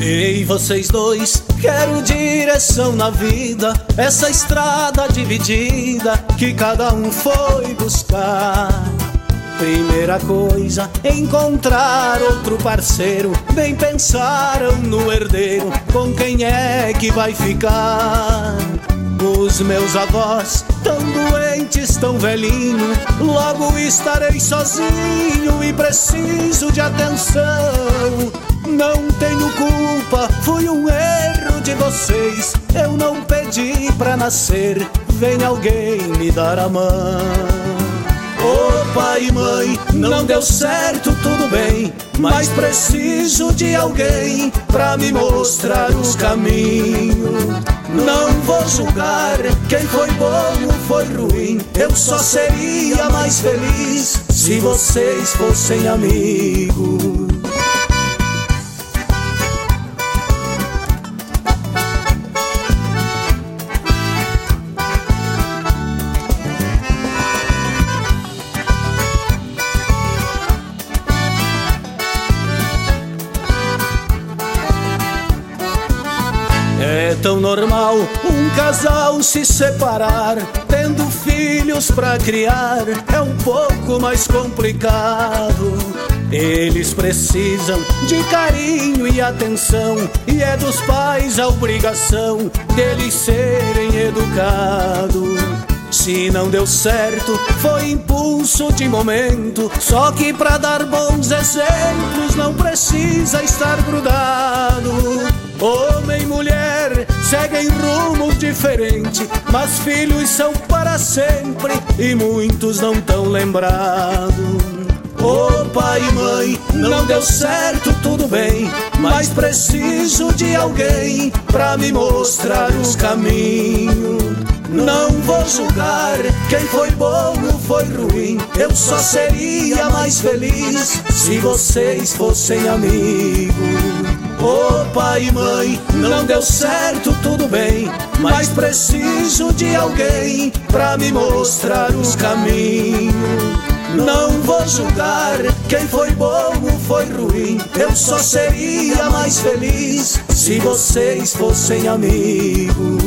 Ei, vocês dois, quero direção na vida, essa estrada dividida que cada um foi buscar. Primeira coisa, encontrar outro parceiro, bem pensaram no herdeiro, com quem é que vai ficar. Os meus avós, tão doentes, tão velhinho, logo estarei sozinho e preciso de atenção. Não tenho culpa, foi um erro de vocês, eu não pedi pra nascer, vem alguém me dar a mão. Ô pai e mãe, não deu certo, tudo bem, mas preciso de alguém pra me mostrar os caminhos. Não vou julgar quem foi bom ou foi ruim, eu só seria mais feliz se vocês fossem amigos. É tão normal um casal se separar, tendo filhos pra criar é um pouco mais complicado. Eles precisam de carinho e atenção, e é dos pais a obrigação deles serem educados. Se não deu certo, foi impulso de momento, só que pra dar bons exemplos não precisa estar grudado. Homem e mulher seguem rumos diferentes, mas filhos são para sempre e muitos não tão lembrados. Ô pai e mãe, não deu certo, tudo bem, mas preciso de alguém pra me mostrar os caminhos. Não vou julgar quem foi bom ou foi ruim, eu só seria mais feliz se vocês fossem amigos. Ô pai e mãe, não deu certo, tudo bem, mas preciso de alguém pra me mostrar os caminhos. Não vou julgar quem foi bom ou foi ruim, eu só seria mais feliz se vocês fossem amigos.